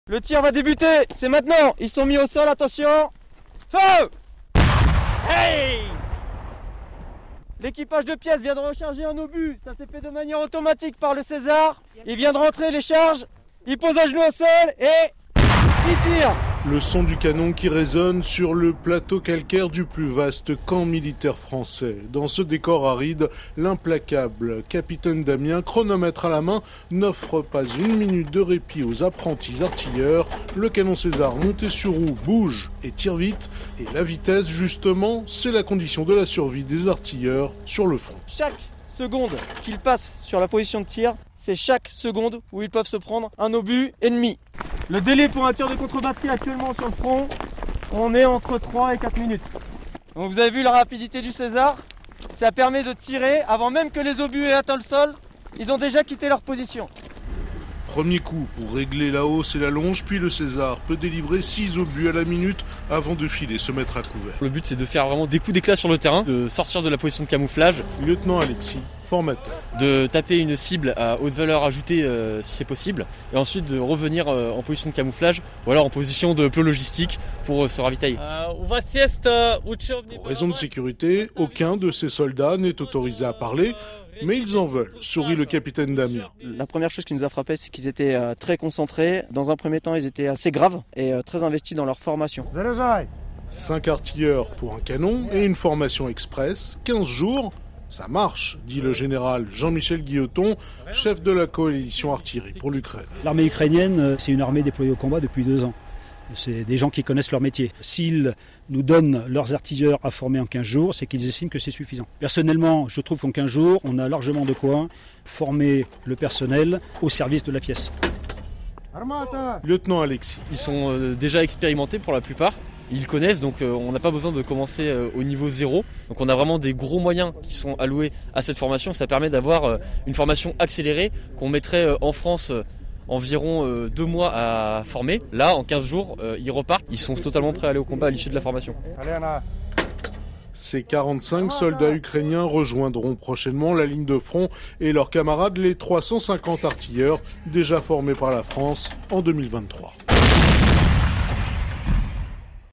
Le tir va débuter, c'est maintenant. Ils sont mis au sol, attention. Feu! Hey! L'équipage de pièces vient de recharger un obus. Ça s'est fait de manière automatique par le César. Il vient de rentrer les charges. Il pose un genou au sol et il tire. Le son du canon qui résonne sur le plateau calcaire du plus vaste camp militaire français. Dans ce décor aride, l'implacable capitaine Damien, chronomètre à la main, n'offre pas une minute de répit aux apprentis artilleurs. Le canon César monté sur roue bouge et tire vite. Et la vitesse, justement, c'est la condition de la survie des artilleurs sur le front. Chaque seconde qu'ils passent sur la position de tir, c'est chaque seconde où ils peuvent se prendre un obus ennemi. Le délai pour un tir de contre-batterie actuellement sur le front, on est entre 3 et 4 minutes. Donc vous avez vu la rapidité du César, ça permet de tirer avant même que les obus aient atteint le sol, ils ont déjà quitté leur position. Premier coup pour régler la hausse et la longe, puis le César peut délivrer 6 obus à la minute avant de filer, se mettre à couvert. Le but c'est de faire vraiment des coups d'éclat sur le terrain, de sortir de la position de camouflage. Lieutenant Alexis, formateur. De taper une cible à haute valeur ajoutée si c'est possible, et ensuite de revenir en position de camouflage, ou alors en position de peu logistique pour se ravitailler. Pour raison de sécurité, aucun de ces soldats n'est autorisé à parler, mais ils en veulent, sourit le capitaine Damien. La première chose qui nous a frappé, c'est qu'ils étaient très concentrés. Dans un premier temps, ils étaient assez graves et très investis dans leur formation. 5 artilleurs pour un canon et une formation express, 15 jours. Ça marche, dit le général Jean-Michel Guilloton, chef de la coalition artillerie pour l'Ukraine. L'armée ukrainienne, c'est une armée déployée au combat depuis 2 ans. C'est des gens qui connaissent leur métier. S'ils nous donnent leurs artilleurs à former en 15 jours, c'est qu'ils estiment que c'est suffisant. Personnellement, je trouve qu'en 15 jours, on a largement de quoi former le personnel au service de la pièce. Lieutenant Alexis. Ils sont déjà expérimentés pour la plupart. Ils connaissent, donc on n'a pas besoin de commencer au niveau 0. Donc on a vraiment des gros moyens qui sont alloués à cette formation. Ça permet d'avoir une formation accélérée qu'on mettrait en France environ 2 mois à former. Là, en 15 jours, ils repartent. Ils sont totalement prêts à aller au combat à l'issue de la formation. Ces 45 soldats ukrainiens rejoindront prochainement la ligne de front et leurs camarades, les 350 artilleurs déjà formés par la France en 2023.